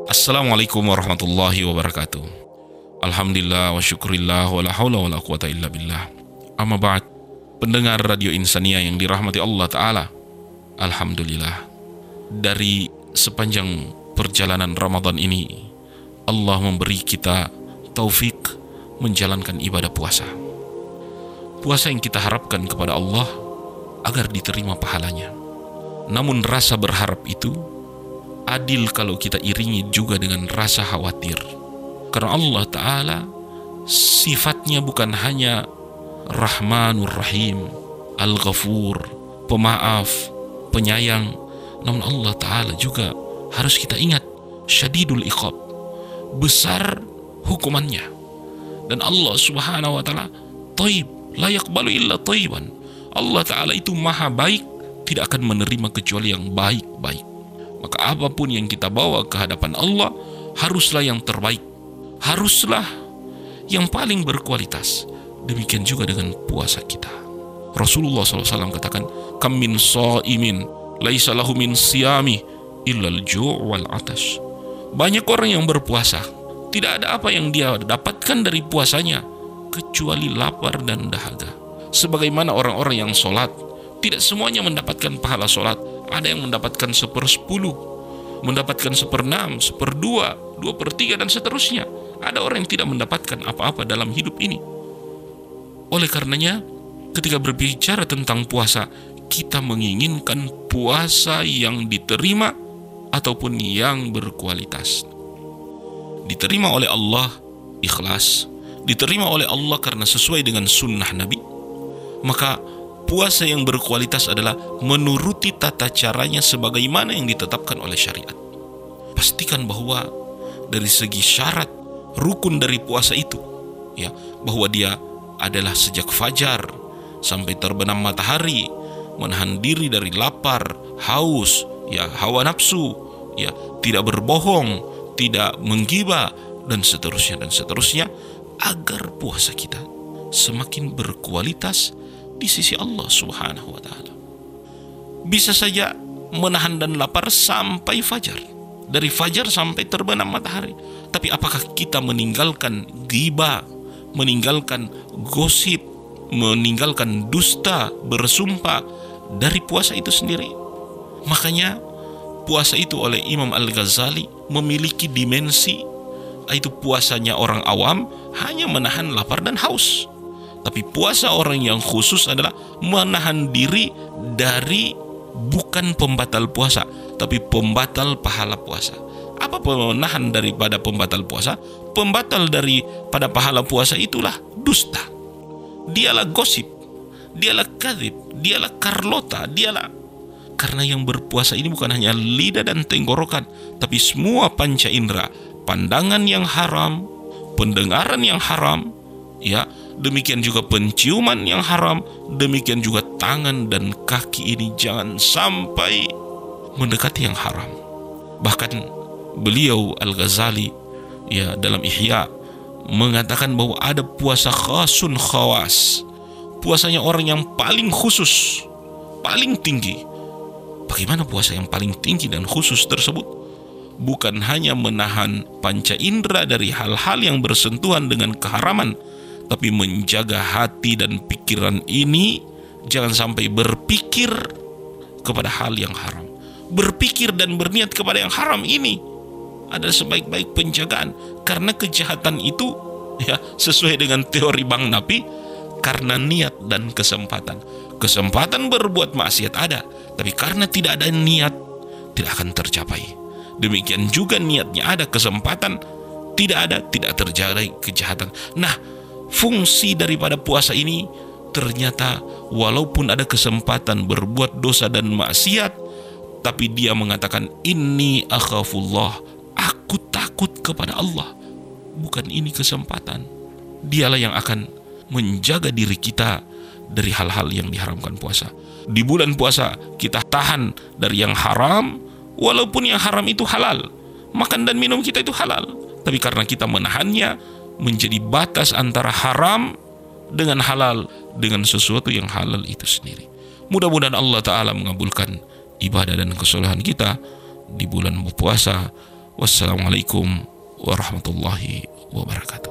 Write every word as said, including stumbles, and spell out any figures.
Assalamualaikum warahmatullahi wabarakatuh. Alhamdulillah wa syukurillah wa la hawla wa la quwata illa billah. Amma ba'd, pendengar Radio Insania yang dirahmati Allah Ta'ala, alhamdulillah, dari sepanjang perjalanan Ramadan ini Allah memberi kita taufik menjalankan ibadah puasa. Puasa yang kita harapkan kepada Allah agar diterima pahalanya. Namun rasa berharap itu adil kalau kita iringi juga dengan rasa khawatir. Karena Allah Ta'ala sifatnya bukan hanya Rahmanur Rahim, Al-Ghafur, pemaaf, penyayang, namun Allah Ta'ala juga harus kita ingat syadidul iqab, besar hukumannya. Dan Allah Subhanahu wa Ta'ala thayyib, la yaqbalu illa thayyiban. Allah Ta'ala itu maha baik, tidak akan menerima kecuali yang baik-baik. Maka apapun yang kita bawa ke hadapan Allah haruslah yang terbaik, haruslah yang paling berkualitas. Demikian juga dengan puasa kita. Rasulullah shallallahu alaihi wasallam katakan, kam min sha'imin laisa lahu min siyami illal ju' wal atash. Banyak orang yang berpuasa, tidak ada apa yang dia dapatkan dari puasanya kecuali lapar dan dahaga. Sebagaimana orang-orang yang sholat, tidak semuanya mendapatkan pahala sholat. Ada yang mendapatkan sepersepuluh, mendapatkan seperenam, seperdua, dua per tiga, dan seterusnya. Ada orang yang tidak mendapatkan apa-apa dalam hidup ini. Oleh karenanya, ketika berbicara tentang puasa, kita menginginkan puasa yang diterima ataupun yang berkualitas. Diterima oleh Allah ikhlas, diterima oleh Allah karena sesuai dengan sunnah Nabi. Maka puasa yang berkualitas adalah menuruti tata caranya sebagaimana yang ditetapkan oleh syariat. Pastikan bahwa dari segi syarat rukun dari puasa itu, ya, bahwa dia adalah sejak fajar sampai terbenam matahari, menahan diri dari lapar, haus, ya, hawa nafsu, ya, tidak berbohong, tidak menggibah, dan seterusnya dan seterusnya, agar puasa kita semakin berkualitas di sisi Allah Subhanahu wa Ta'ala. Bisa saja menahan dan lapar sampai fajar, dari fajar sampai terbenam matahari. Tapi apakah kita meninggalkan ghibah, meninggalkan gosip, meninggalkan dusta, bersumpah dari puasa itu sendiri? Makanya puasa itu oleh Imam Al-Ghazali memiliki dimensi, yaitu puasanya orang awam hanya menahan lapar dan haus. Tapi puasa orang yang khusus adalah menahan diri dari bukan pembatal puasa, tapi pembatal pahala puasa. Apa menahan daripada pembatal puasa? Pembatal daripada pahala puasa itulah dusta. Dialah gosip, dialah kadzib, dialah karlota, dialah. Karena yang berpuasa ini bukan hanya lidah dan tenggorokan, tapi semua panca indera, pandangan yang haram, pendengaran yang haram, ya, demikian juga penciuman yang haram, demikian juga tangan dan kaki ini jangan sampai mendekati yang haram. Bahkan beliau Al-Ghazali, ya, dalam Ihya mengatakan bahwa ada puasa khasun khawas, puasanya orang yang paling khusus, paling tinggi. Bagaimana puasa yang paling tinggi dan khusus tersebut? Bukan hanya menahan panca indera dari hal-hal yang bersentuhan dengan keharaman, tapi menjaga hati dan pikiran ini jangan sampai berpikir kepada hal yang haram. Berpikir dan berniat kepada yang haram ini adalah sebaik-baik penjagaan. Karena kejahatan itu, ya, sesuai dengan teori Bang Napi, karena niat dan kesempatan. Kesempatan berbuat maksiat ada, tapi karena tidak ada niat, tidak akan tercapai. Demikian juga niatnya ada, kesempatan tidak ada, tidak terjadi kejahatan. Nah, fungsi daripada puasa ini ternyata walaupun ada kesempatan berbuat dosa dan maksiat, tapi dia mengatakan inni akhafullah, aku takut kepada Allah. Bukan ini kesempatan. Dialah yang akan menjaga diri kita dari hal-hal yang diharamkan puasa. Di bulan puasa kita tahan dari yang haram, walaupun yang haram itu halal. Makan dan minum kita itu halal, tapi karena kita menahannya, menjadi batas antara haram dengan halal, dengan sesuatu yang halal itu sendiri. Mudah-mudahan Allah Ta'ala mengabulkan ibadah dan kesalahan kita di bulan puasa. Wassalamualaikum warahmatullahi wabarakatuh.